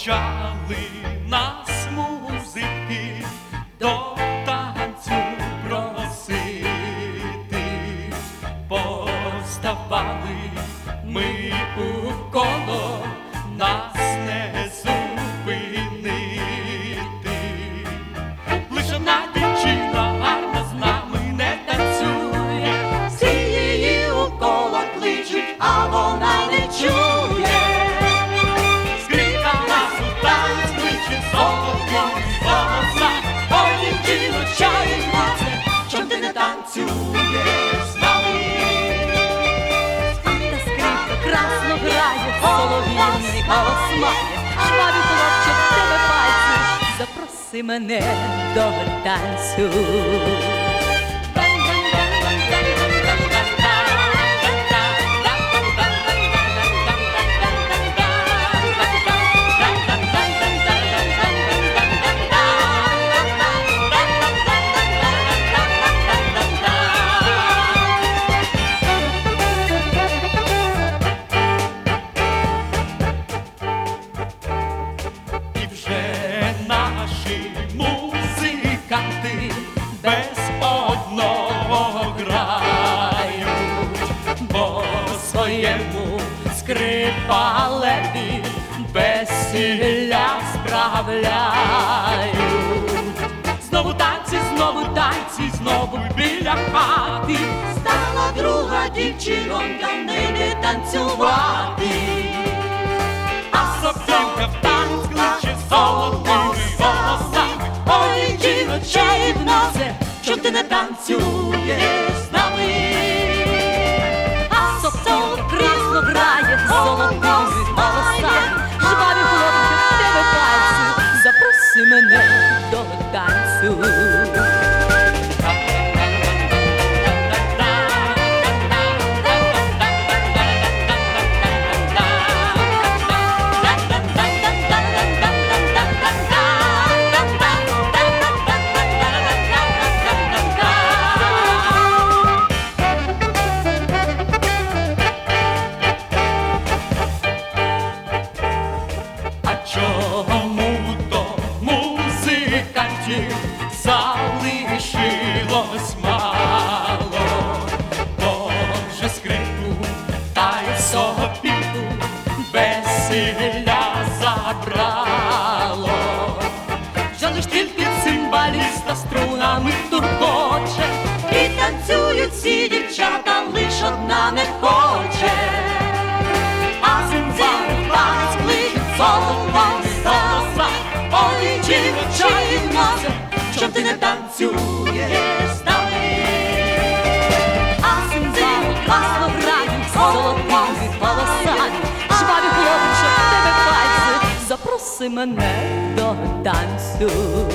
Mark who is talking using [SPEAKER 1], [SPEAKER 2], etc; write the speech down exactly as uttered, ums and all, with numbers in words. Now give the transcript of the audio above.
[SPEAKER 1] почали нас музики до танцю просити. Поставали ми у коло, нас не зупинити. Лише одна дівчина гарна з нами не танцює.
[SPEAKER 2] Всі її у коло кличуть, а вона не чує.
[SPEAKER 1] Скрипка нас у танець кличе, золотими голосами. Ой, дівчино, чарівнице, чом ти не танцюєш з нами?
[SPEAKER 2] А та скрипка красно грає, солов'їний голос має. Жваві хлопче, в тебе пальці, запроси мене до танцю.
[SPEAKER 1] Без одного грають, бо своєму скрипалеві весілля справляють. Знову танці, знову танці, знову біля хати.
[SPEAKER 2] Стала друга дівчинонька, не танцювати.
[SPEAKER 1] А сопілка в танець кличе золотими голосами. Ой, дівчино, чарівнице, чом ти не танцюєш з нами?
[SPEAKER 2] А сопсол красно грає, золотими голосами. Жваві хлопче, в тебе пальці, запроси мене до танцю.
[SPEAKER 1] Чому то музикантів залишилось мало? Бо вже скрипку та й сопілку весілля забрало. Жаль ж тільки цимбаліста струнами туркоче,
[SPEAKER 2] І танцюють всі дівчата, лиш одна не хоче.
[SPEAKER 1] а цимбалів танець кличе золотими голосами. Ой, дівчино, чарівнице, чом ти не танцюєш з нами?
[SPEAKER 2] А цимбали красно грають, золотими голосами. Жваві хлопче, в тебе пальці, запроси мене до танцю.